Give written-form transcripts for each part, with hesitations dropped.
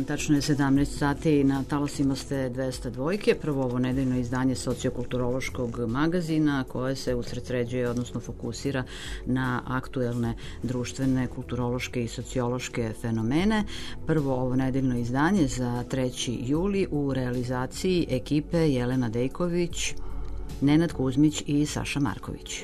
dan, tačno je 17 sati, na talasima ste 202, prvo ovo nedeljno izdanje sociokulturološkog magazina koje se usredsređuje, odnosno fokusira na aktuelne društvene, kulturološke i sociološke fenomene. Prvo ovo nedeljno izdanje za 3. juli u realizaciji ekipe Jelena Dejković, Nenad Kuzmić i Saša Marković.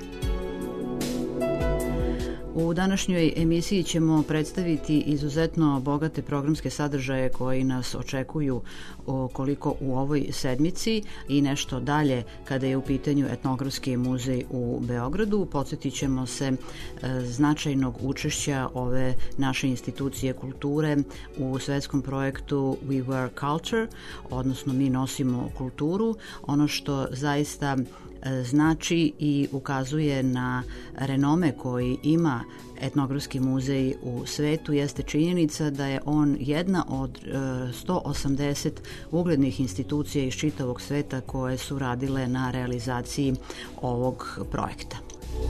U današnjoj emisiji ćemo predstaviti izuzetno bogate programske sadržaje koji nas očekuju koliko u ovoj sedmici i nešto dalje kada je u pitanju Etnografski muzej u Beogradu. Podsjetit ćemo se značajnog učešća ove naše institucije kulture u svetskom projektu We Wear Culture, odnosno mi nosimo kulturu, ono što zaista znači i ukazuje na renome koji ima Etnografski muzej u svetu jeste činjenica da je on jedna od 180 uglednih institucija iz čitavog sveta koje su radile na realizaciji ovog projekta.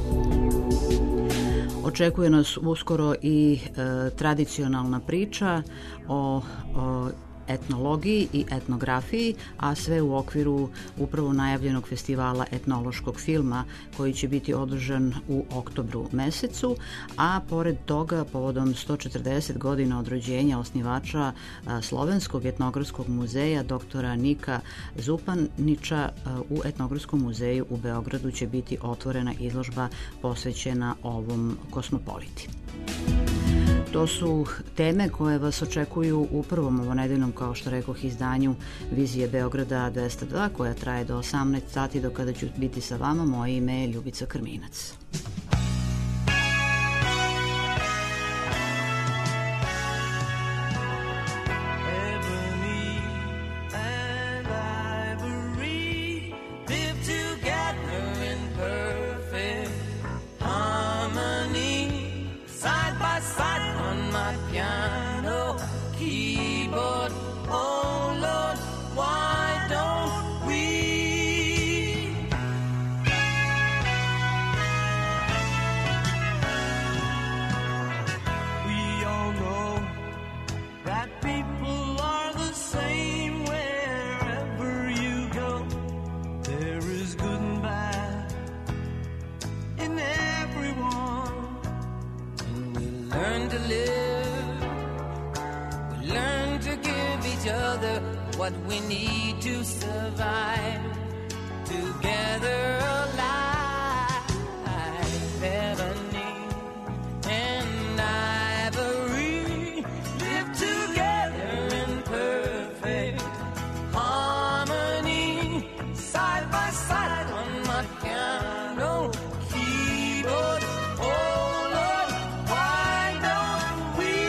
Očekuje nas uskoro i tradicionalna priča o etnologiji i etnografiji, a sve u okviru upravo najavljenog festivala etnološkog filma koji će biti održan u oktobru mesecu, a pored toga povodom 140 godina od rođenja osnivača Slovenskog etnografskog muzeja doktora Nika Zupanića u Etnografskom muzeju u Beogradu će biti otvorena izložba posvećena ovom kosmopoliti. To su teme koje vas očekuju u prvom ovonedeljnom, kao što rekoh, izdanju Vizije Beograda 202, koja traje do 18 sati, do kada ću biti sa vama. Moje ime je Ljubica Krminac. What we need to survive together alive. Ebony and ivory live together in perfect harmony, side by side on my piano keyboard. Oh Lord, why don't we?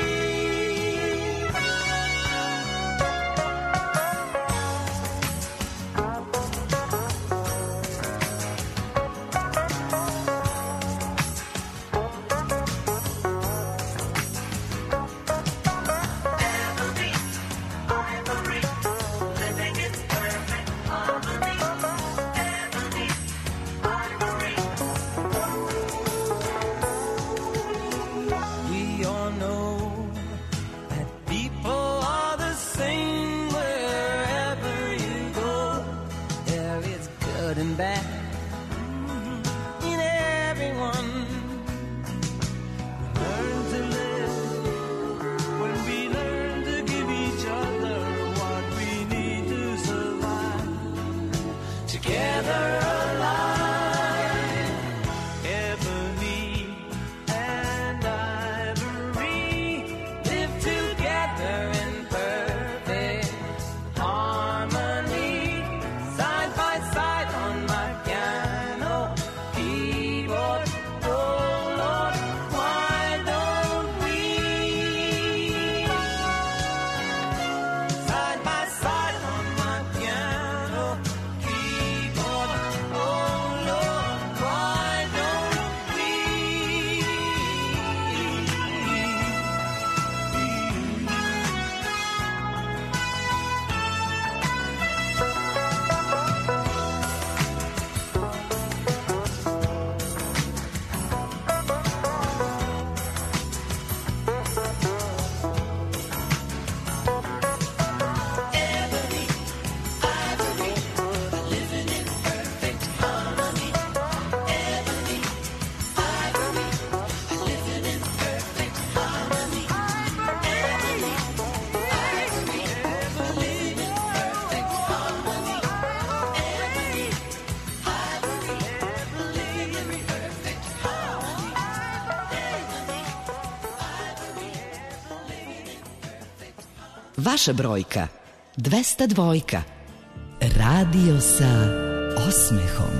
Vaša brojka 202. Radio sa osmehom.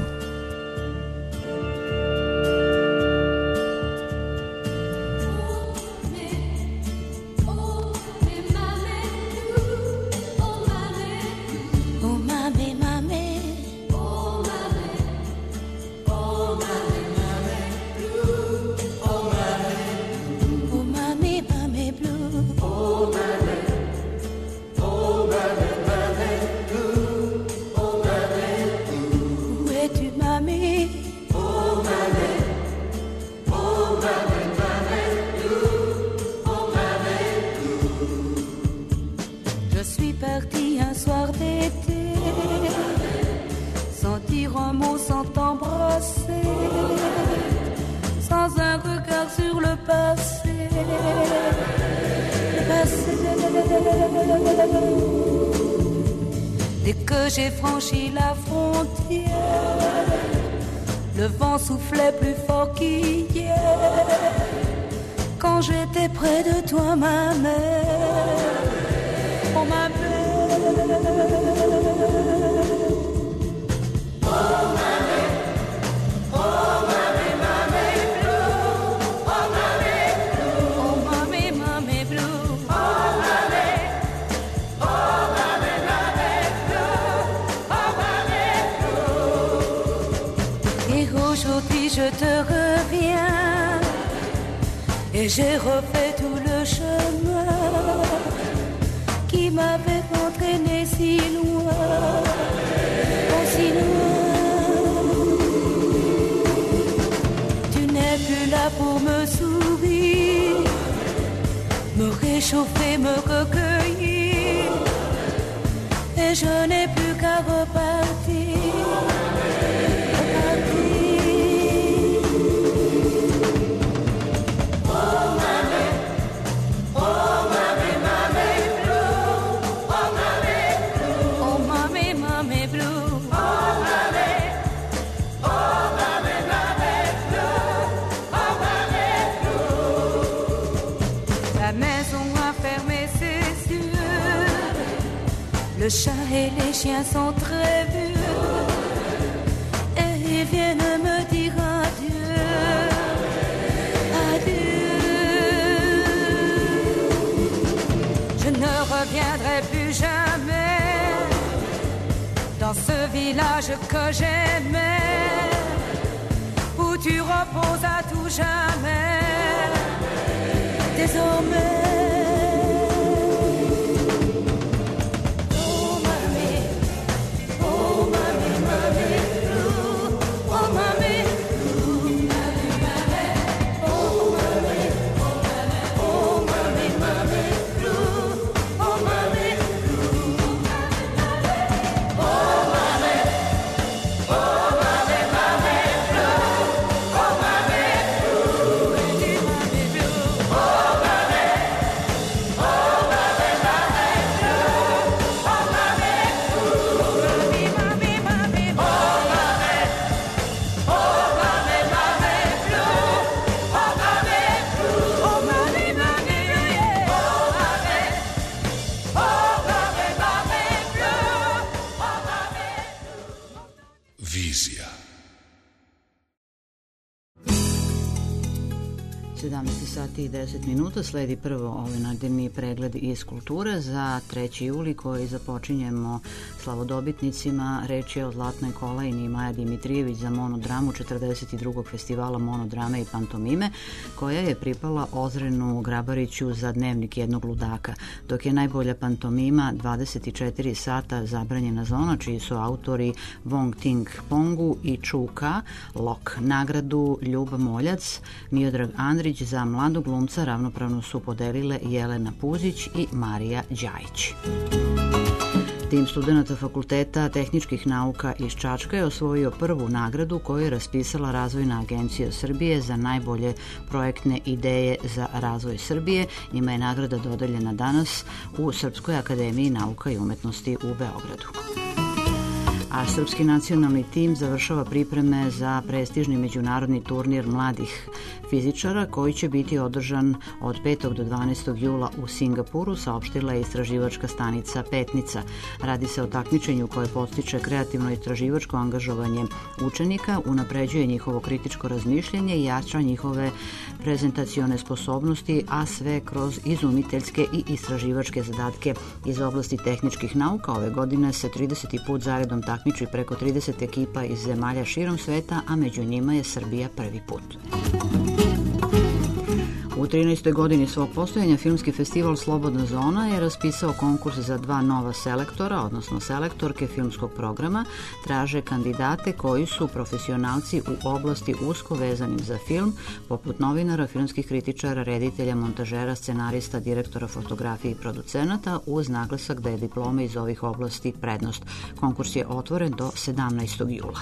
Dès que j'ai franchi la frontière, le vent soufflait plus fort qu'hier. Quand j'étais près de toi, ma mère, oh ma mère, oh ma mère, oh ma mère, ma mère blue, oh ma mère blue, oh ma mère, ma mère blue, oh ma mère, oh ma mère, ma mère blue, oh ma mère blue. Et aujourd'hui je te reviens, et j'ai refait tout le chemin qui m'avait entraîné si loin, oh si loin. Tu n'es plus là pour me sourire, me réchauffer, me recueillir, et je n'ai plus qu'à repartir. Le chat et les chiens sont très vieux et ils viennent me dire adieu, adieu. Je ne reviendrai plus jamais dans ce village que j'aimais, où tu reposes à tout jamais. Désormais i 10 minuta sledi prvo ovaj nedeljni pregled iz kulture za 3. juli koji započinjemo slavodobitnicima. Reč je o Zlatnoj kolajni Maja Dimitrijević za monodramu 42. festivala monodrame i pantomime, koja je pripala Ozrenu Grabariću za Dnevnik jednog ludaka, dok je najbolja pantomima 24 sata zabranjena zona, čiji su autori Wong Ting Pongu i Chu Ka Lok. Nagradu Ljuba Moljac, Miodrag Andrić za mladog glumca ravnopravno su podelile Jelena Puzić i Marija Đajić. Tim studenta Fakulteta tehničkih nauka iz Čačka je osvojio prvu nagradu koju je raspisala Razvojna agencija Srbije za najbolje projektne ideje za razvoj Srbije. Njima je nagrada dodeljena danas u Srpskoj akademiji nauka i umetnosti u Beogradu. a srpski nacionalni tim završava pripreme za prestižni međunarodni turnir mladih fizičara koji će biti održan od 5. do 12. jula u Singapuru, saopštila je istraživačka stanica Petnica. Radi se o takmičenju koje podstiče kreativno istraživačko angažovanje učenika, unapređuje njihovo kritičko razmišljanje i jača njihove prezentacione sposobnosti, a sve kroz izumiteljske i istraživačke zadatke iz oblasti tehničkih nauka. Ove godine se 30. put zaredom takmiči preko 30 ekipa iz zemalja širom sveta, a među njima je Srbija prvi put. U 13. godini svog postojanja Filmski festival Slobodna zona je raspisao konkurs za 2 nova selektora, odnosno selektorke filmskog programa. Traže kandidate koji su profesionalci u oblasti usko vezanim za film, poput novinara, filmskih kritičara, reditelja, montažera, scenarista, direktora fotografije i producenata, uz naglasak da je diploma iz ovih oblasti prednost. Konkurs je otvoren do 17. jula.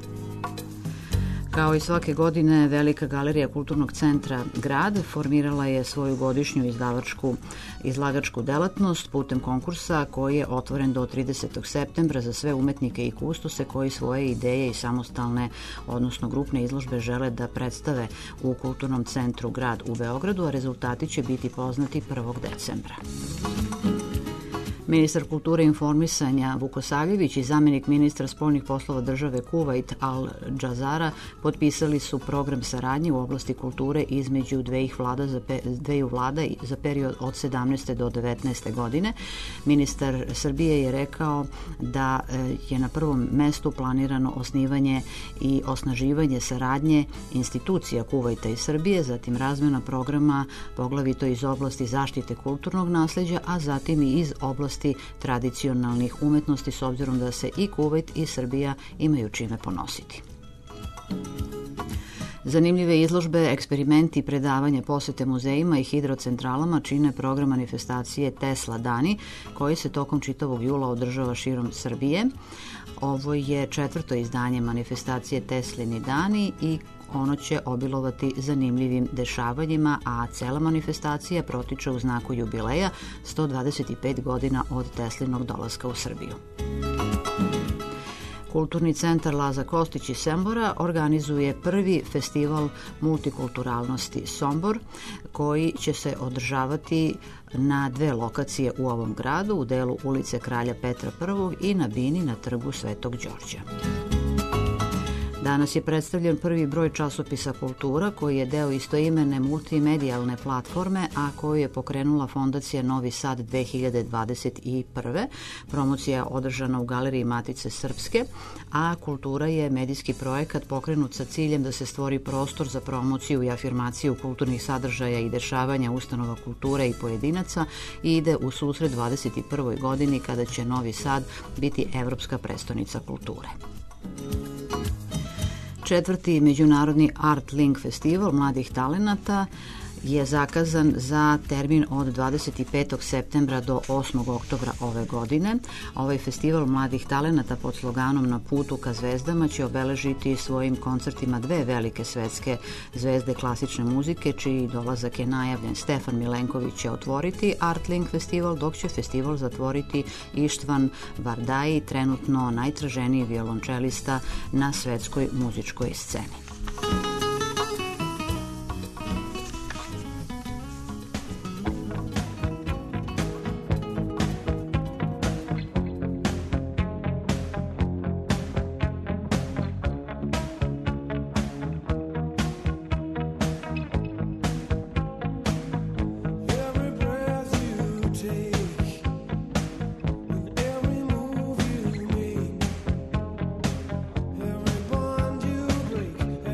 Kao i svake godine, Velika galerija Kulturnog centra Grad formirala je svoju godišnju izlagačku delatnost putem konkursa koji je otvoren do 30. septembra za sve umetnike i kustose koji svoje ideje i samostalne, odnosno grupne izložbe žele da predstave u Kulturnom centru Grad u Beogradu, a rezultati će biti poznati 1. decembra. Ministar kulture i informisanja Vukosavljević i zamjenik ministra spoljnih poslova države Kuvajt Al-Džazara potpisali su program saradnje u oblasti kulture između dveju vlada za period od 17. do 19. godine. Ministar Srbije je rekao da je na prvom mestu planirano osnivanje i osnaživanje saradnje institucija Kuvajta i Srbije, zatim razmena programa poglavito iz oblasti zaštite kulturnog nasleđa, a zatim i iz oblasti tradicionalnih umetnosti, s obzirom da se i Kuvajt i Srbija imaju čime ponositi. Zanimljive izložbe, eksperimenti, predavanje, posete muzejima i hidrocentralama čine program manifestacije Tesla dani, koji se tokom čitavog jula održava širom Srbije. Ovo je 4. izdanje manifestacije Teslini dani i ono će obilovati zanimljivim dešavanjima, a cela manifestacija protiče u znaku jubileja 125 godina od Teslinog dolaska u Srbiju. Kulturni centar Laza Kostić iz Sombora organizuje prvi festival multikulturalnosti Sombor, koji će se održavati na 2 lokacije u ovom gradu, u delu ulice Kralja Petra I i na bini na trgu Svetog Đorđa. Danas je predstavljen prvi broj časopisa Kultura, koji je deo istoimene multimedijalne platforme, a koju je pokrenula Fondacija Novi Sad 2021. Promocija je održana u Galeriji Matice Srpske, a Kultura je medijski projekat pokrenut sa ciljem da se stvori prostor za promociju i afirmaciju kulturnih sadržaja i dešavanja ustanova kulture i pojedinaca i ide u susret 21. godini kada će Novi Sad biti evropska prestonica kulture. 4. međunarodni Art Link festival mladih talenata je zakazan za termin od 25. septembra do 8. oktobra ove godine. Ovaj festival mladih talenata pod sloganom Na putu ka zvezdama će obeležiti svojim koncertima 2 velike svetske zvezde klasične muzike, čiji dolazak je najavljen. Stefan Milenković će otvoriti Art Link festival, dok će festival zatvoriti Ištvan Vardai, trenutno najtraženiji violončelista na svetskoj muzičkoj sceni. Every bond you break,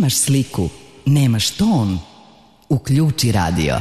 Imaš sliku, nemaš ton? Uključi radio.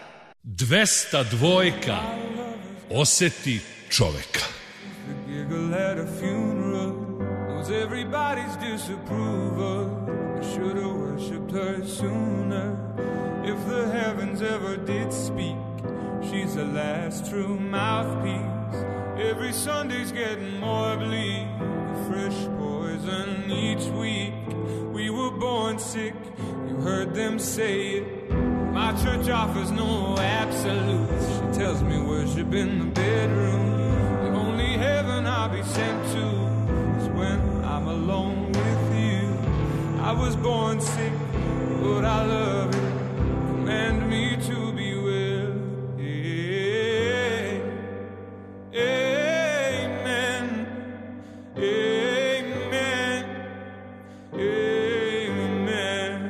202. Oseti čoveka. Giggle at a funeral, knows everybody's disapproval. I should have worshipped her sooner. If the heavens ever did speak, she's the last true mouthpiece. Every Sunday's getting more bleak, fresh poison each week. We were born sick, you heard them say it. My church offers no absolutes. She tells me worship in the bedroom. The only heaven I'll be sent to is when I'm alone with you. I was born sick, but I love it. Command me to be well. Amen. Amen. Amen.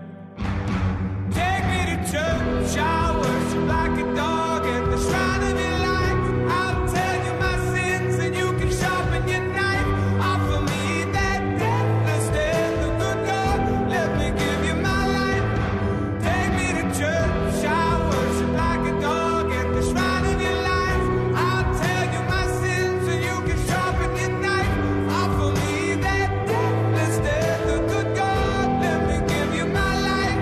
Take me to church, I'll worship like a dog at the shrine of your light. I'll tell you my sins and you can sharpen your knife. Offer me that deathless death, the good God, let me give you my life. Take me to church, I'll worship like a dog at the shrine of your life. I'll tell you my sins and you can sharpen your knife. Offer me that deathless death, the good God, let me give you my life.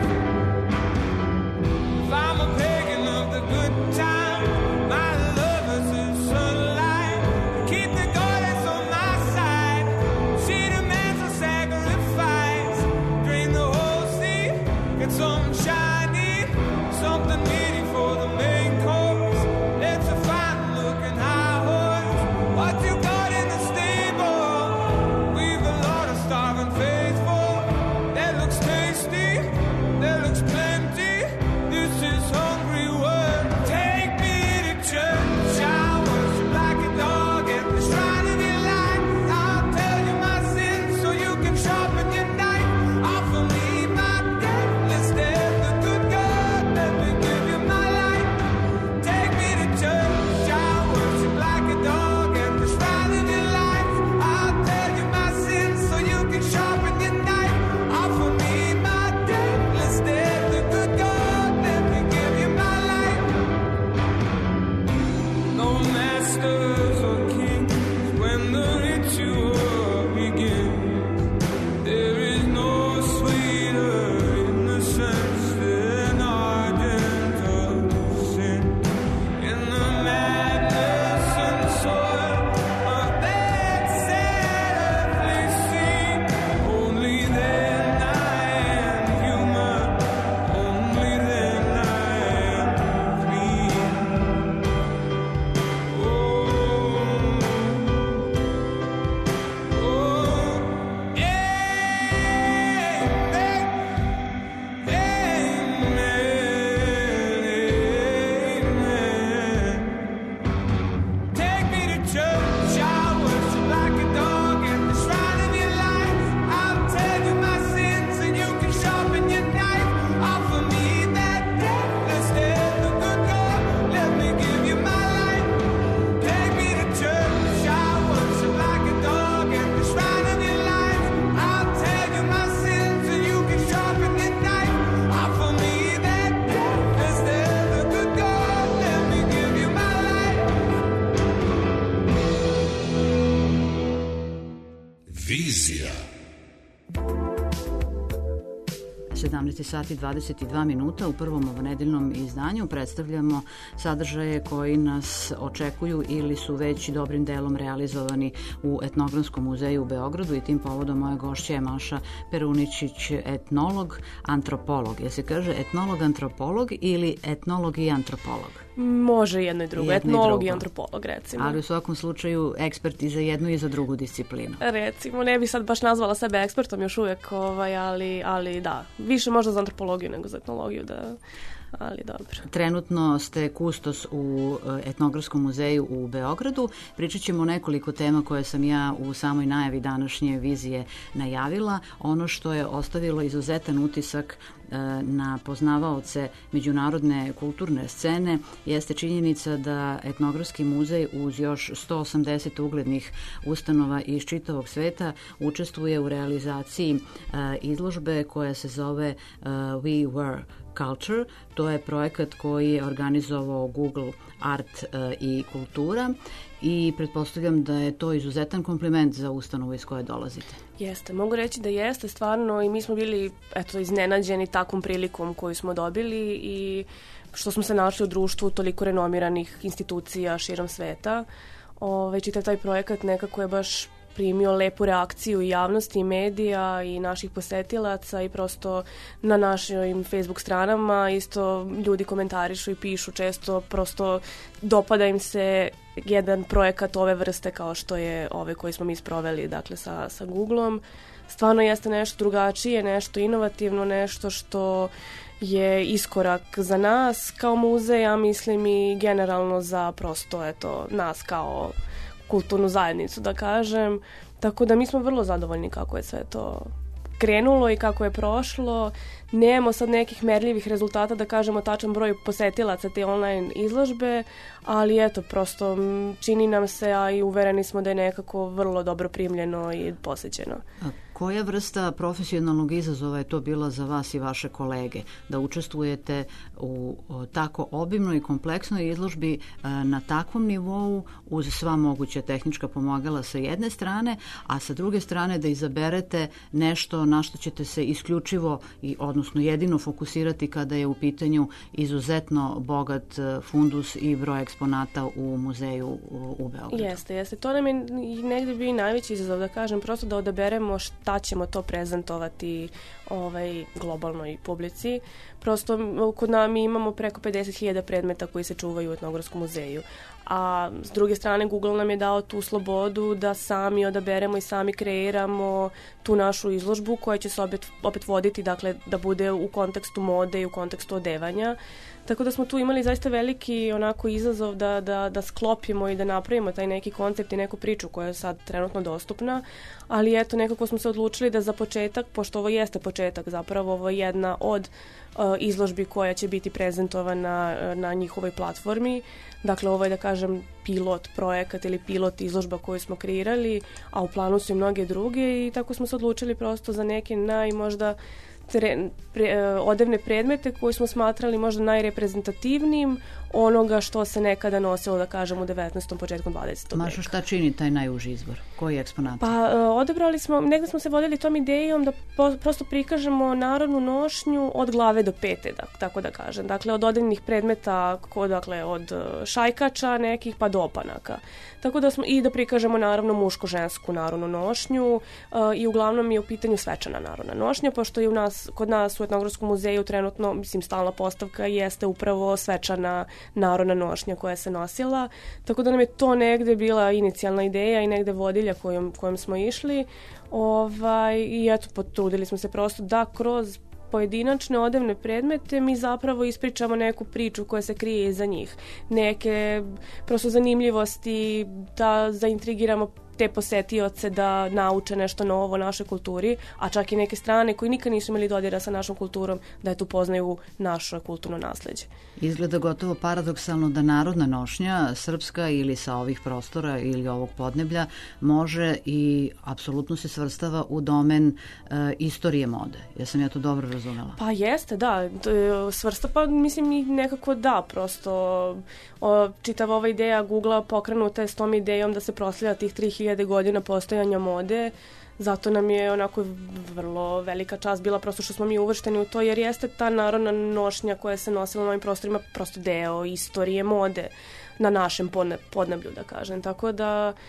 If I'm a pagan of the good time, my love is the sunlight. Keep the goddess on my side. She demands a sacrifice. Drain the whole sea, get something shiny, something meaty for the main course. Let's a fine looking high horse. What you got in the stable? We've a lot of starving faithful. That looks tasty, that looks plenty. This is hungry work. Take me to church, I'll worship like a dog at the shrine of your life. I'll tell you my sins so you can sharpen your knife. Offer me my deathless death, the good God, let me give you my life. Take me to church, I'll worship like a dog at the shrine of your life. I'll tell you my sins so you can sharpen your knife. Offer me my deathless death, the good God, let me give you my life. No masters or kings when the ritual begins. There is no sweeter innocence than ardent of sin. In the madness and soil of that sad earthly scene, only then I am human, only then I am clean. Oh, amen. Take me to church, I'll worship like a dog at the shrine of your life. I'll tell you my sins and you can sharpen your knife. Offer me that deathless death, the good God, let me give you my life. Take me to church, I'll worship like a dog at the shrine of your life. I'll tell you my sins and you can sharpen your knife. Offer me that deathless death, the good God, let me give you my life. Vizija. 17 sati 22 minuta u prvom nedeljnom izdanju predstavljamo sadržaje koji nas očekuju ili su već dobrim delom realizovani u Etnografskom muzeju u Beogradu i tim povodom moja gošća je Maša Peruničić, etnolog, antropolog. Je se kaže etnolog, antropolog ili etnolog i antropolog? Može jedno i drugo, etnolog i antropolog recimo. Ali u svakom slučaju ekspert i za jednu i za drugu disciplinu. Recimo, ne bi sad baš nazvala sebe ekspertom još uvijek, ali da, više možda za antropologiju nego za etnologiju. Da. ali dobro. Trenutno ste kustos u Etnografskom muzeju u Beogradu. Pričat ćemo o nekoliko tema koje sam ja u samoj najavi današnje vizije najavila. Ono što je ostavilo izuzetan utisak na poznavaoce međunarodne kulturne scene jeste činjenica da Etnografski muzej uz još 180 uglednih ustanova iz čitavog sveta učestvuje u realizaciji izložbe koja se zove We Were Culture. To je projekat koji je organizovao Google Art i kultura i pretpostavljam da je to izuzetan kompliment za ustanovu iz koje dolazite. Jeste, mogu reći da jeste stvarno i mi smo bili iznenađeni takvom prilikom koju smo dobili i što smo se našli u društvu toliko renomiranih institucija širom sveta. Čitav taj projekat nekako je baš primio lepu reakciju i javnosti i medija i naših posetilaca i prosto na našim Facebook stranama isto ljudi komentarišu i pišu često, prosto dopada im se jedan projekat ove vrste kao što je ovaj koji smo mi sproveli, dakle sa Googlom. Stvarno jeste nešto drugačije, nešto inovativno, nešto što je iskorak za nas kao muzej, ja mislim i generalno za prosto nas kao kulturnu zajednicu, da kažem. Tako da mi smo vrlo zadovoljni kako je sve to krenulo i kako je prošlo. Nemamo sad nekih merljivih rezultata da kažemo tačan broj posetilaca te online izložbe, ali prosto čini nam se, a i uvereni smo da je nekako vrlo dobro primljeno i posećeno. Koja vrsta profesionalnog izazova je to bila za vas i vaše kolege? Da učestvujete u tako obimnoj i kompleksnoj izložbi na takvom nivou uz sva moguća tehnička pomagala sa jedne strane, a sa druge strane da izaberete nešto na što ćete se isključivo odnosno jedino fokusirati kada je u pitanju izuzetno bogat fundus i broj eksponata u muzeju u Beogradu. Jeste. To nam je negdje bio najveći izazov, da kažem, prosto da odaberemo šta ćemo to prezentovati globalnoj publici. Prosto kod nas mi imamo preko 50.000 predmeta koji se čuvaju u Etnografskom muzeju. A s druge strane Google nam je dao tu slobodu da sami odaberemo i sami kreiramo tu našu izložbu koja će se opet voditi, dakle da bude u kontekstu mode i u kontekstu odevanja. Tako da smo tu imali zaista veliki izazov da sklopimo i da napravimo taj neki koncept i neku priču koja je sad trenutno dostupna, ali nekako smo se odlučili da za početak, pošto ovo jeste početak zapravo, ovo je jedna od izložbi koja će biti prezentovana na njihovoj platformi. Dakle, ovo je, da kažem, pilot projekat ili pilot izložba koju smo kreirali, a u planu su i mnoge druge i tako smo se odlučili prosto za neke možda odevne predmete koje smo smatrali možda najreprezentativnijim onoga što se nekada nosilo, da kažem, u 19. početkom 20. veka. Mašo, šta čini taj najuži izbor? Koji eksponat? Pa odabrali smo, negdje smo se vodili tom idejom da prosto prikažemo narodnu nošnju od glave do pete, tako da kažem. Dakle, od odevnih predmeta, od šajkača nekih pa do opanaka. Tako da smo i da prikažemo naravno muško-žensku narodnu nošnju i uglavnom je u pitanju svečana narodna nošnja, pošto je kod nas u Etnografskom muzeju trenutno, stalna postavka jeste upravo svečana narodna nošnja koja se nosila, tako da nam je to negde bila inicijalna ideja i negde vodilja kojom smo išli i potrudili smo se prosto da kroz pojedinačne odevne predmete mi zapravo ispričamo neku priču koja se krije iza njih. Neke prosto zanimljivosti, da zaintrigiramo te posetioce da nauče nešto novo o našoj kulturi, a čak i neke strane koji nikad nisu imali dodira sa našom kulturom, da je tu poznaju naše kulturno nasleđe. Izgleda gotovo paradoksalno da narodna nošnja, srpska ili sa ovih prostora ili ovog podneblja, može i apsolutno se svrstava u domen istorije mode. Jesam ja to dobro razumela? Pa jeste, da. Svrsta, pa mislim i nekako da, prosto čitava ova ideja Google-a pokrenuta je s tom idejom da se proslavlja tih 3000 godina postojanja mode. Zato nam je onako vrlo velika čast bila prosto što smo mi uvršteni u to, jer jeste ta narodna nošnja koja se nosila na ovim prostorima prosto deo istorije mode na našem podneblju, da kažem. Tako da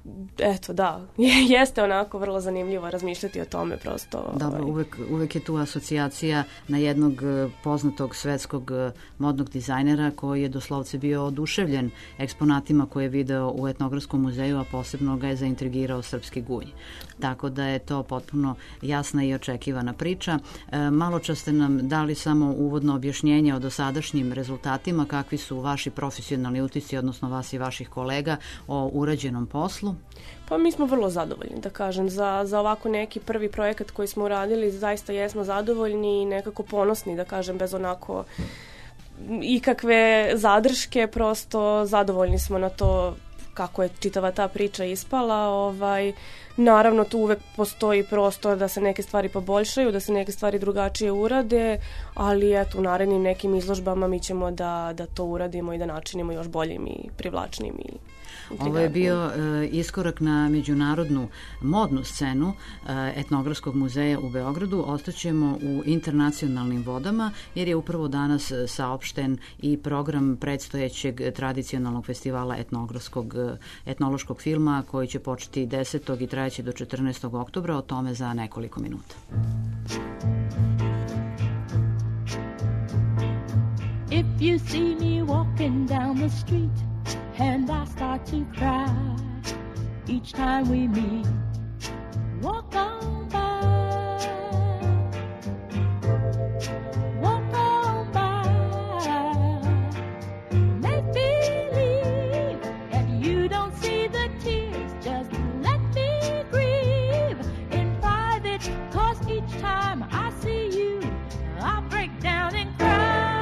eto, da, jeste onako vrlo zanimljivo razmišljati o tome prosto. Dobro, uvek je tu asocijacija na jednog poznatog svetskog modnog dizajnera koji je doslovce bio oduševljen eksponatima koje je video u Etnografskom muzeju, a posebno ga je zaintrigirao srpski gulj. Tako da je to potpuno jasna i očekivana priča. Malo čas ste nam dali samo uvodno objašnjenje o dosadašnjim rezultatima, kakvi su vaši profesionalni utisci, odnosno vas i vaših kolega, o urađenom poslu. Pa mi smo vrlo zadovoljni, da kažem, za ovako neki prvi projekat koji smo uradili, zaista jesmo zadovoljni i nekako ponosni, da kažem, bez onako ikakve zadrške, prosto zadovoljni smo na to kako je čitava ta priča ispala. Naravno, tu uvek postoji prostor da se neke stvari poboljšaju, da se neke stvari drugačije urade, ali eto, u narednim nekim izložbama mi ćemo da to uradimo i da načinimo još boljim i privlačnim i Ovo je bio iskorak na međunarodnu modnu scenu Etnografskog muzeja u Beogradu. Ostaćemo u internacionalnim vodama jer je upravo danas saopšten i program predstojećeg tradicionalnog festivala etnološkog filma koji će početi 10. i trajaće do 14. oktobra, o tome za nekoliko minuta. If you see me walking down the street and I start to cry each time we meet, walk on by, walk on by. Make believe that you don't see the tears, just let me grieve in private, 'cause each time I see you I break down and cry.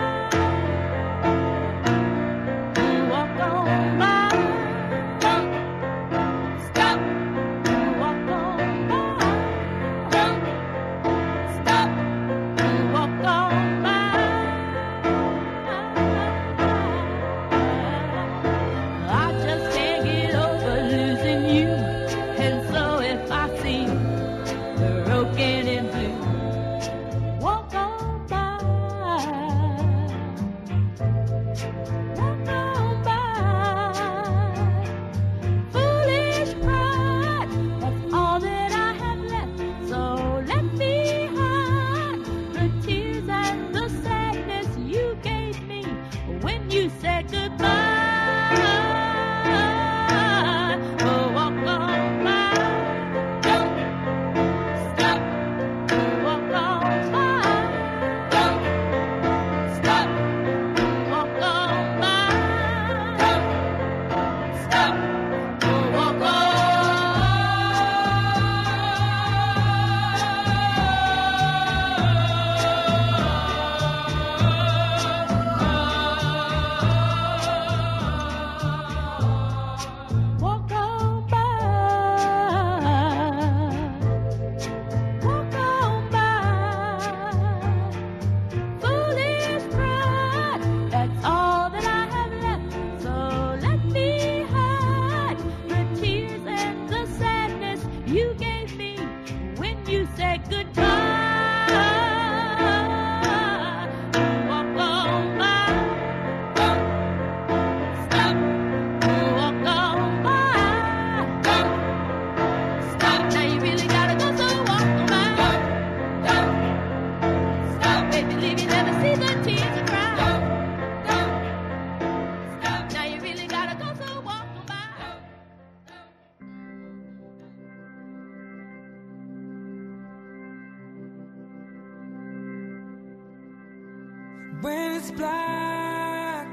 When it's black,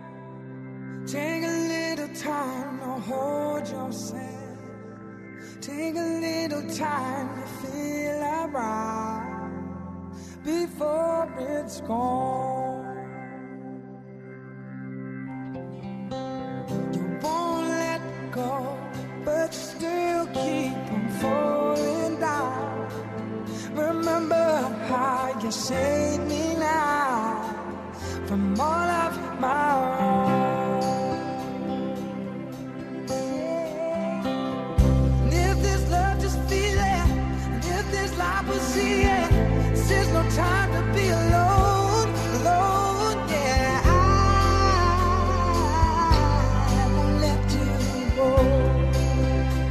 take a little time to hold yourself. Take a little time to feel around before it's gone. You won't let go, but still keep on falling down. Remember how you saved me now from all of my own. And if this love, just feel it. And if this life will see it, there's no time to be alone, alone, yeah. I won't let you go.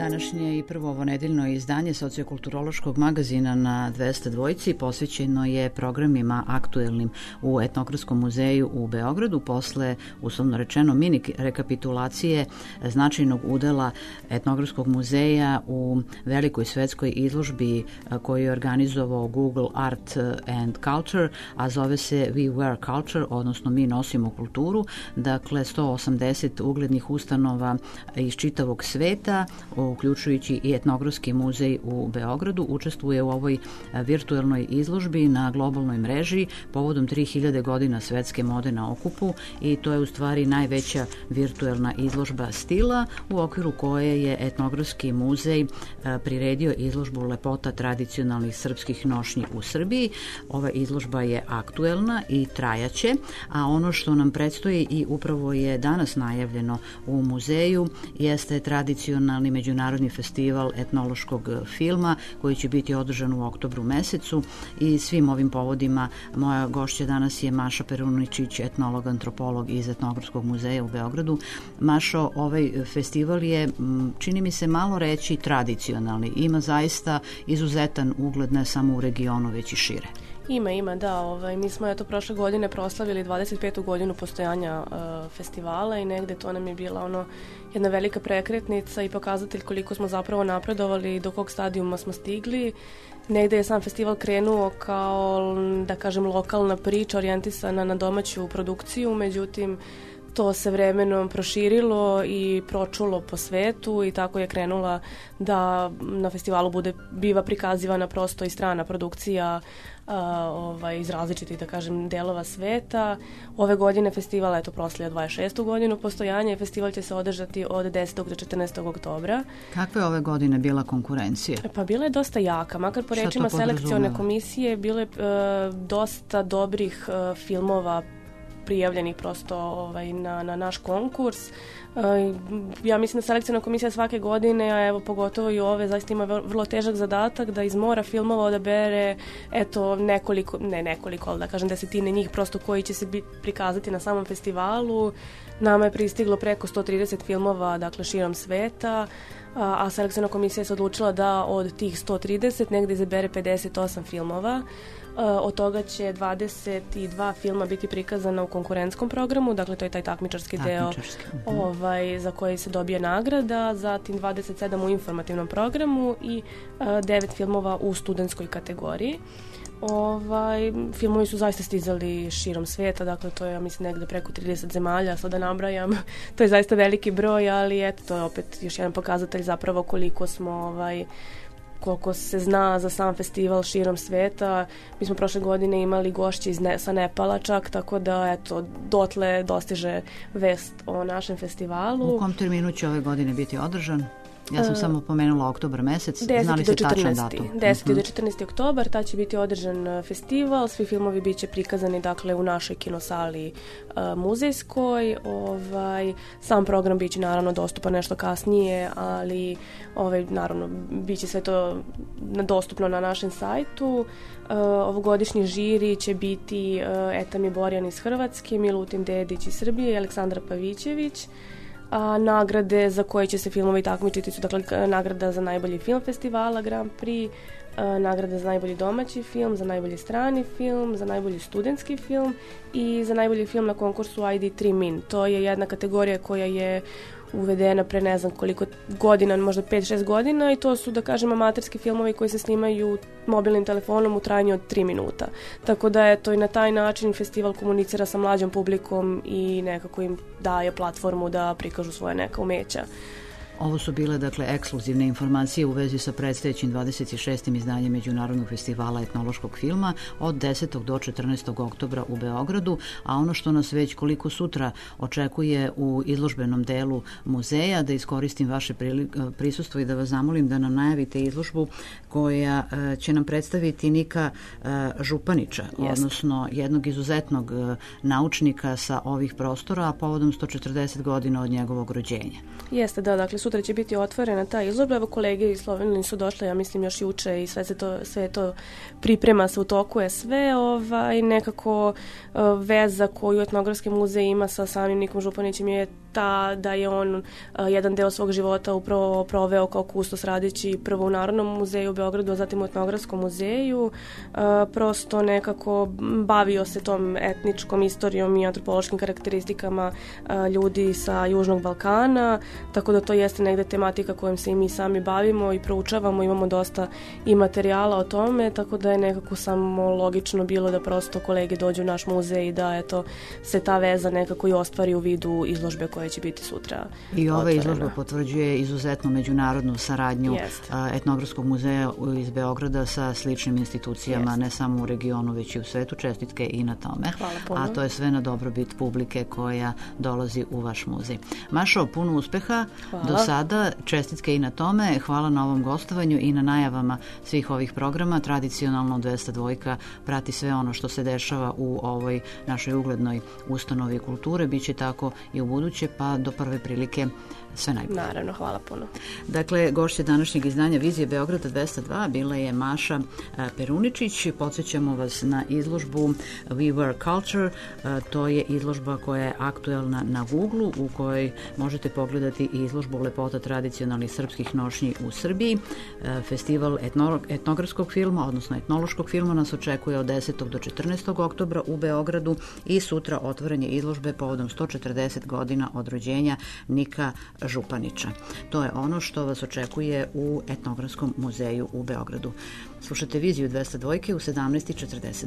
Današnje i prvo ovo nedeljno izdanje sociokulturološkog magazina na 202 posvećeno je programima aktuelnim u Etnografskom muzeju u Beogradu posle, uslovno rečeno, mini rekapitulacije značajnog udela Etnografskog muzeja u velikoj svetskoj izložbi koju je organizovao Google Art and Culture, a zove se We Wear Culture, odnosno Mi nosimo kulturu. Dakle, 180 uglednih ustanova iz čitavog sveta, uključujući i Etnografski muzej u Beogradu, učestvuje u ovoj virtuelnoj izložbi na globalnoj mreži povodom 3000 godina svetske mode na okupu, i to je u stvari najveća virtuelna izložba stila u okviru koje je Etnografski muzej priredio izložbu lepota tradicionalnih srpskih nošnji u Srbiji. Ova izložba je aktuelna i trajaće, a ono što nam predstoji i upravo je danas najavljeno u muzeju jeste tradicionalni međunarodni festival etnološkog filma koji će biti održan u oktobru mesecu, i svim ovim povodima moja gošća danas je Maša Peruničić, etnolog, antropolog iz Etnografskog muzeja u Beogradu. Mašo, ovaj festival je, čini mi se malo reći, tradicionalni. Ima zaista izuzetan ugled ne samo u regionu, već i šire. Ima, da. Mi smo prošle godine proslavili 25. godinu postojanja festivala i negde to nam je bila jedna velika prekretnica i pokazatelj koliko smo zapravo napredovali i do kog stadijuma smo stigli. Negde je sam festival krenuo kao, da kažem, lokalna priča orijentisana na domaću produkciju, međutim to se vremenom proširilo i pročulo po svetu i tako je krenula da na festivalu biva prikazivana prosto i strana produkcija iz različitih, da kažem, delova sveta. Ove godine festival proslavlja 26. godinu postojanja i festival će se održati od 10. do 14. oktobra. Kakva je ove godine bila konkurencija? Pa bila je dosta jaka, makar po rečima selekcione komisije bilo je dosta dobrih filmova prijavljenih prosto na naš konkurs. Ja mislim da selekcijna komisija svake godine, a evo pogotovo i ove, zaista ima vrlo težak zadatak da iz mora filmova odabere nekoliko, ali da kažem desetine njih prosto koji će se prikazati na samom festivalu. Nama je pristiglo preko 130 filmova, dakle, širom sveta, a selekcijna komisija se odlučila da od tih 130 negde izabere 58 filmova. Od toga će 22 filma biti prikazana u konkurentskom programu, dakle to je taj takmičarski deo za koji se dobije nagrada, zatim 27 u informativnom programu i 9 filmova u studentskoj kategoriji. Filmovi su zaista stizali širom sveta, dakle to je, ja mislim, negde preko 30 zemalja, sada nabrajam, to je zaista veliki broj, ali eto, to je opet još jedan pokazatelj zapravo koliko smo koliko se zna za sam festival širom sveta. Mi smo prošle godine imali gošće sa Nepala čak, tako da eto, dotle dostiže vest o našem festivalu. U kom terminu će ove godine biti održan? Ja sam samo pomenula oktobar mesec, 10. znali se tačan datum. 10. do 14. oktobar, tad će biti održan festival, svi filmovi bit će prikazani, dakle, u našoj kinosali muzejskoj. Sam program bit će naravno dostupan nešto kasnije, ali naravno bit će sve to dostupno na našem sajtu. Ovogodišnji žiri će biti Etami Borjan iz Hrvatske, Milutin Dedić iz Srbije i Aleksandra Pavićević. A nagrade za koje će se filmovi takmičiti su, dakle, nagrada za najbolji film festivala Grand Prix, nagrada za najbolji domaći film, za najbolji strani film, za najbolji studentski film i za najbolji film na konkursu ID3 Min. To je jedna kategorija koja je uvedena pre ne znam koliko godina, možda 5-6 godina, i to su, da kažem, amaterski filmovi koji se snimaju mobilnim telefonom u trajanju od 3 minuta. Tako da eto, i na taj način festival komunicira sa mlađom publikom i nekako im daje platformu da prikažu svoje neka umeća. Ovo su bile, dakle, ekskluzivne informacije u vezi sa predstojećim 26. izdanjem Međunarodnog festivala etnološkog filma od 10. do 14. oktobra u Beogradu, a ono što nas već koliko sutra očekuje u izložbenom delu muzeja, da iskoristim vaše prisustvo i da vas zamolim da nam najavite izložbu koja će nam predstaviti Nika Županića, odnosno jednog izuzetnog naučnika sa ovih prostora, a povodom 140 godina od njegovog rođenja. Jeste, da, dakle, sutra će biti otvorena ta izložba. Evo, kolege iz Slovenije su došle, ja mislim, još juče i sve to priprema se, u toku je sve. Nekako veza koju Etnografski muzej ima sa samim Nikom Županićem je da je on jedan deo svog života upravo proveo kao kustos radeći prvo u Narodnom muzeju u Beogradu, a zatim u Etnografskom muzeju. Prosto nekako bavio se tom etničkom istorijom i antropološkim karakteristikama ljudi sa Južnog Balkana, tako da to jeste negde tematika kojom se i mi sami bavimo i proučavamo, imamo dosta i materijala o tome, tako da je nekako samo logično bilo da prosto kolege dođu u naš muzej i da eto se ta veza nekako i ostvari u vidu izložbe koja će biti sutra. I ova otvorena. izložba potvrđuje izuzetno međunarodnu saradnju Etnografskog muzeja iz Beograda sa sličnim institucijama, ne samo u regionu, već i u svetu. Čestitke i na tome. Hvala puno. A to je sve na dobrobit publike koja dolazi u vaš muzej. Mašo, puno uspeha do sada, čestitke i na tome. Hvala na ovom gostovanju i na najavama svih ovih programa. Tradicionalno 202 prati sve ono što se dešava u ovoj našoj uglednoj ustanovi kulture. Biće tako i u buduće, pa do prve prilike sve najbolje. Naravno, hvala puno. Dakle, gošća današnjeg izdanja Vizije Beograda 202 bila je Maša Peruničić. Podsjećamo vas na izložbu We Were Culture. To je izložba koja je aktuelna na Googlu, u kojoj možete pogledati i izložbu lepota tradicionalnih srpskih nošnji u Srbiji. Festival etnografskog filma, odnosno etnološkog filma, nas očekuje od 10. do 14. oktobra u Beogradu i sutra otvaranje izložbe povodom 140 godina od rođenja Nika Županića. To je ono što vas očekuje u Etnografskom muzeju u Beogradu. Slušate Viziju 202 u 17:42.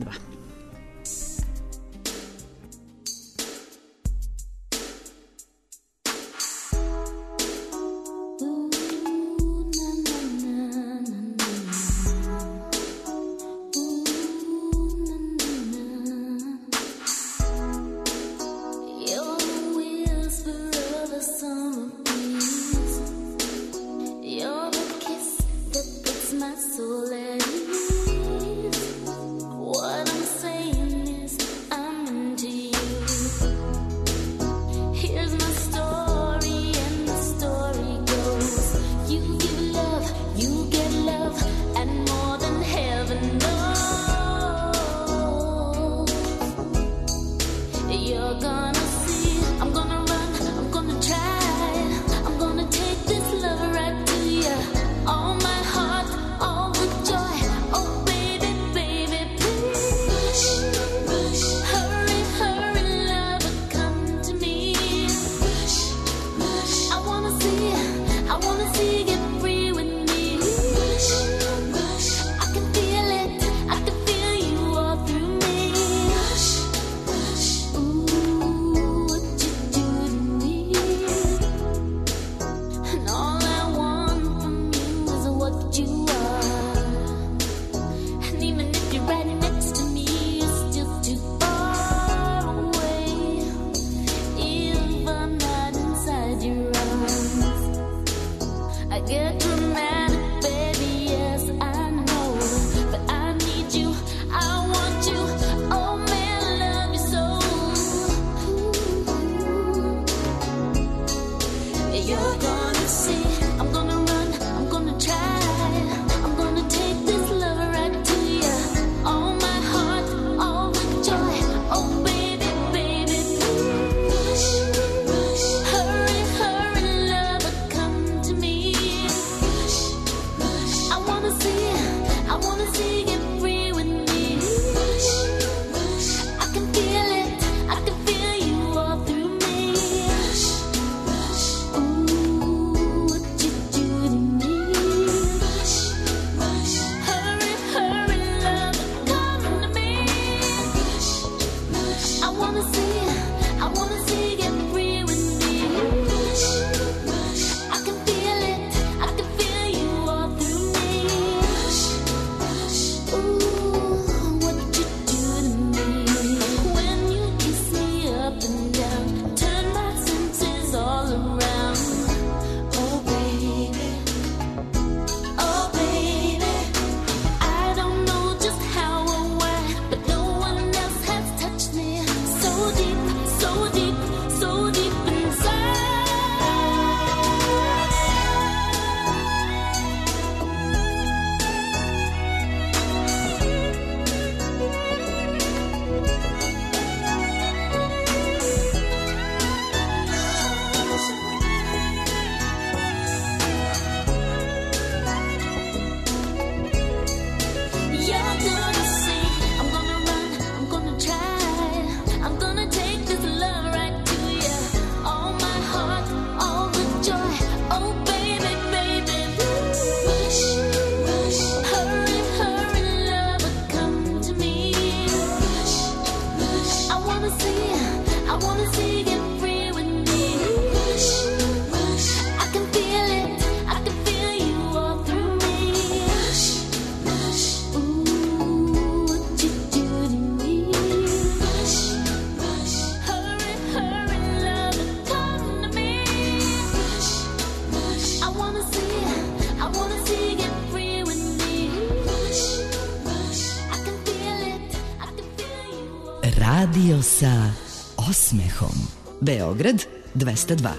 Radio sa osmehom. Beograd 202.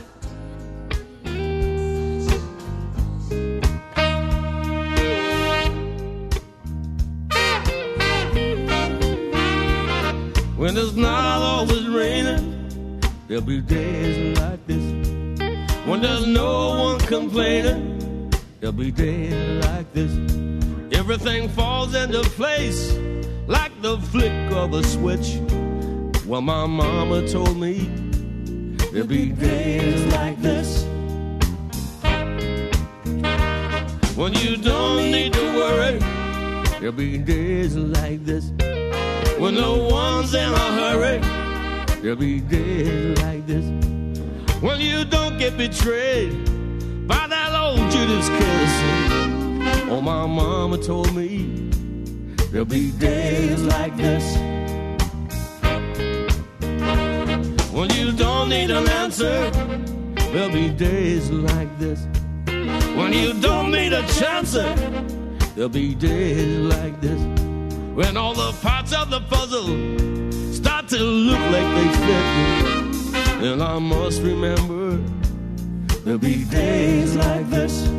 When it's not always raining, there'll be days like this. When there's no one complaining, there'll be days like this. Everything falls into place like the flick of a switch. Well, my mama told me there'll be days like this. When you don't need to worry, there'll be days like this. When no one's in a hurry, there'll be days like this. When you don't get betrayed by that old Judas kiss. Oh, my mama told me there'll be days like this. When you don't need an answer, there'll be days like this. When you don't need a chance, there'll be days like this. When all the parts of the puzzle start to look like they fit, then I must remember there'll be days like this.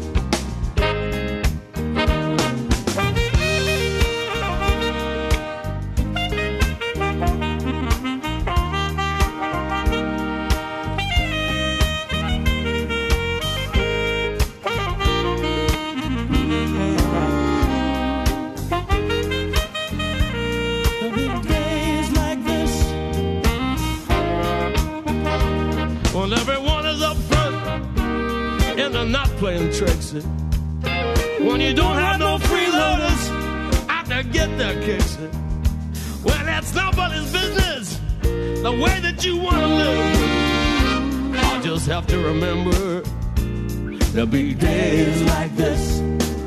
Playing tricks. When you don't have no freeloaders out to get their kicks. Well, that's nobody's business, the way that you want to live. I'll just have to remember there'll be days like this.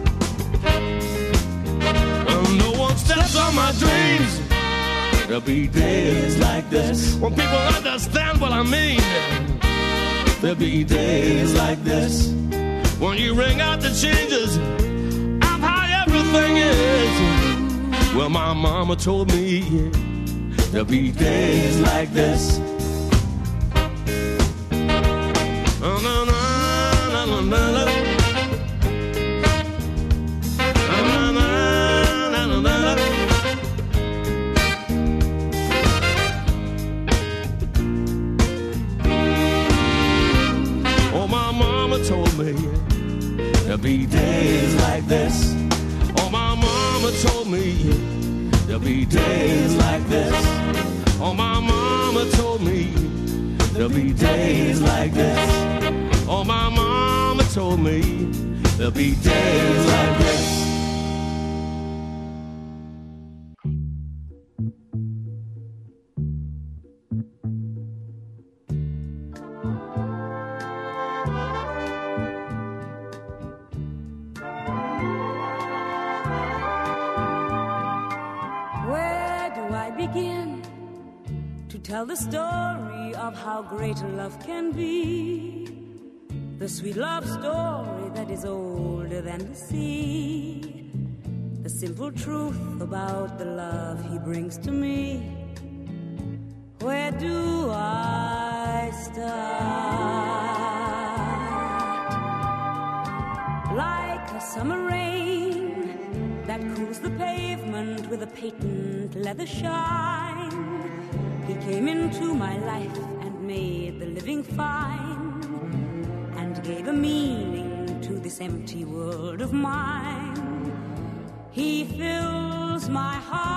When no one steps on my dreams, there'll be days like this. When people understand what I mean, there'll be days like this. When you ring out the changes of how everything is. Well, my mama told me there'll be days like this. Oh, my mama told me there'll be days like this. Oh, my mama told me there'll be days like this. Oh, my mama told me there'll be days like this. Oh, my mama told me there'll be days like this. Tell the story of how great love can be. The sweet love story that is older than the sea. The simple truth about the love he brings to me. Where do I start? Like a summer rain that cools the pavement with a patent leather shine. He came into my life and made the living fine, and gave a meaning to this empty world of mine. He fills my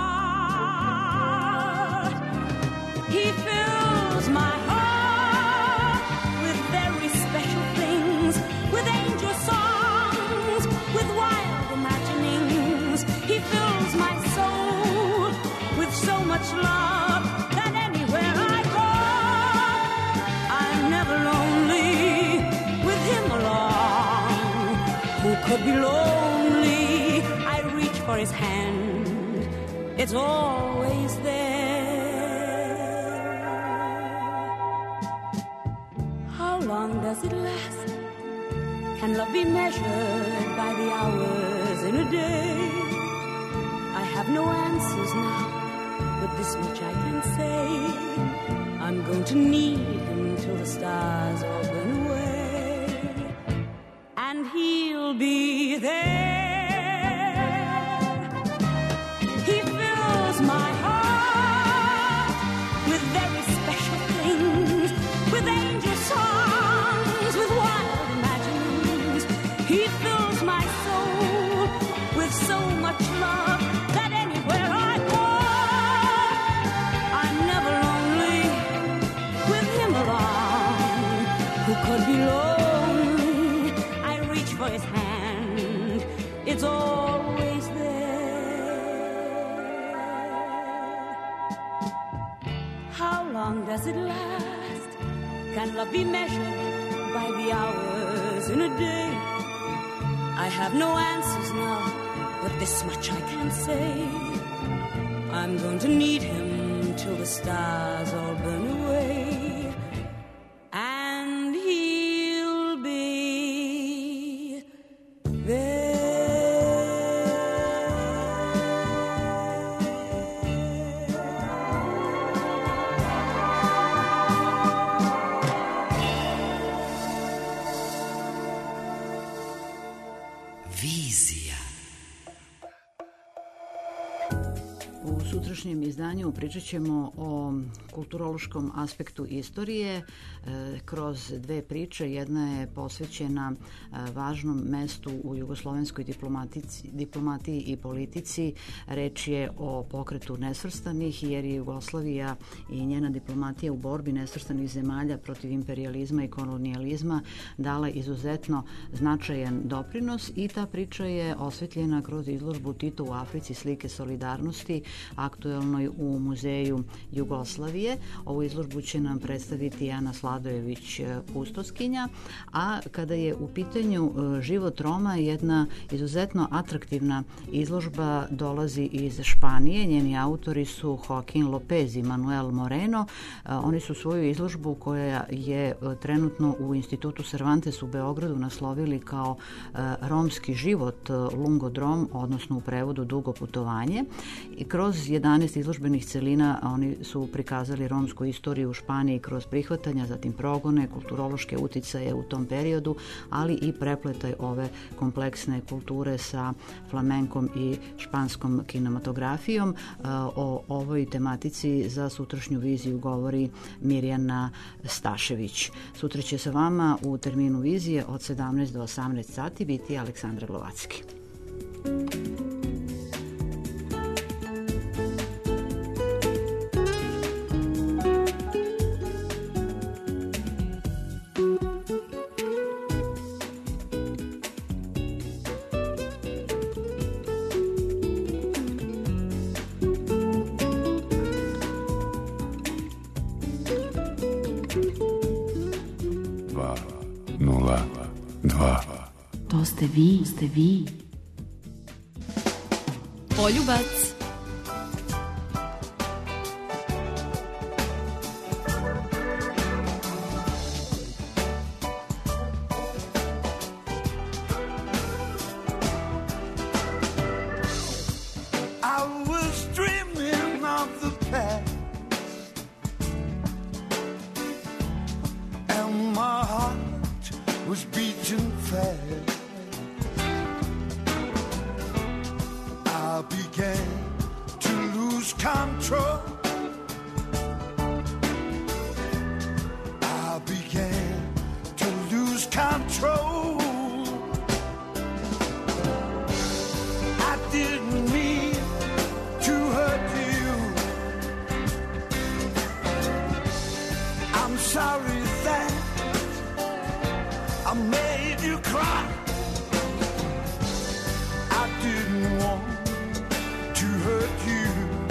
heart. He fills my heart with very special things, with angel songs, with wild imaginings. He fills my soul with so much love. Could be lonely, I reach for his hand, it's always there. How long does it last? Can love be measured by the hours in a day? I have no answers now, but this much I can say. I'm going to need him till the stars all burn away. And he'll be there. He fills my heart with very special things, with angel songs, with wild imaginings. He fills my soul with so much love that anywhere I go, I'm never lonely with him around. Who could be lonely? I reach for his hand, it's always there. How long does it last? Can love be measured by the hours in a day? I have no answers now, but this much I can say. I'm going to need him till the stars all burn away. And he'll be there. Vizija. U sutrašnjem izdanju pričat ćemo o kulturološkom aspektu istorije kroz dve priče. Jedna je posvećena važnom mestu u jugoslovenskoj diplomatiji i politici. Reč je o pokretu nesvrstanih, jer je Jugoslavija i njena diplomatija u borbi nesvrstanih zemalja protiv imperijalizma i kolonijalizma dala izuzetno značajan doprinos i ta priča je osvetljena kroz izložbu Tito u Africi, slike solidarnosti, aktuelnoj u Muzeju Jugoslavije. Ovu izložbu će nam predstaviti Ana Sladojević, kustoskinja, a kada je u pitanju život Roma, jedna izuzetno atraktivna izložba dolazi iz Španije. Njeni autori su Joaquin Lopez i Manuel Moreno. Oni su svoju izložbu, koja je trenutno u Institutu Cervantes u Beogradu, naslovili kao romski život, Lungodrom, odnosno u prevodu dugo putovanje. I kroz 11 izložbenih celina oni su prikazali romsku istoriju u Španiji kroz prihvatanja, zatim progone, kulturološke uticaje u tom periodu, ali i prepletaj ove kompleksne kulture sa flamenkom i španskom kinematografijom. O ovoj tematici za sutrašnju viziju govori Mirjana Stašević. Sutra će sa vama u terminu vizije od 17 do 18 sati biti Aleksandra Glovacki. To ste vi. Poljubac. I was dreaming of the past, and my heart was beating fast. I began to lose control. I began to lose control. I didn't mean to hurt you. I'm sorry that I made you cry. I didn't want to hurt you.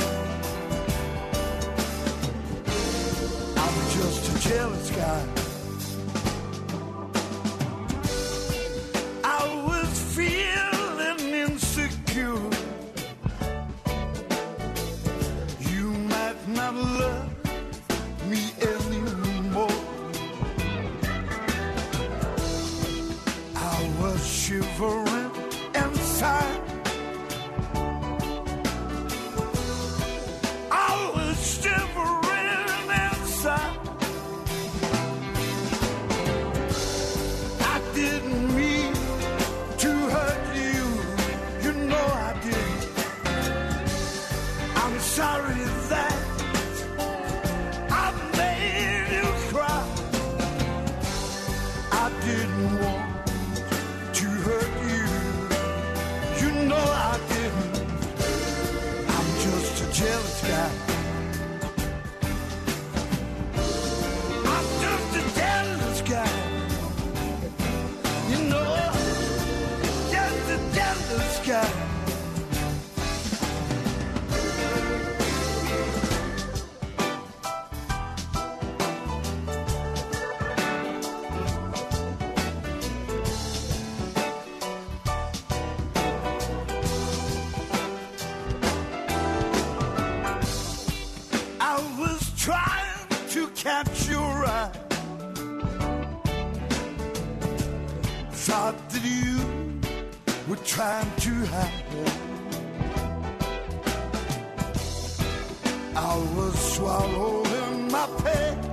I'm just a jealous guy. I was feeling insecure. You might not love me anymore. I was shivering inside. I sky. I'm just a jealous guy. You know, just a jealous guy. Capture your eye. Thought that you were trying to hide. I was swallowed in my pain.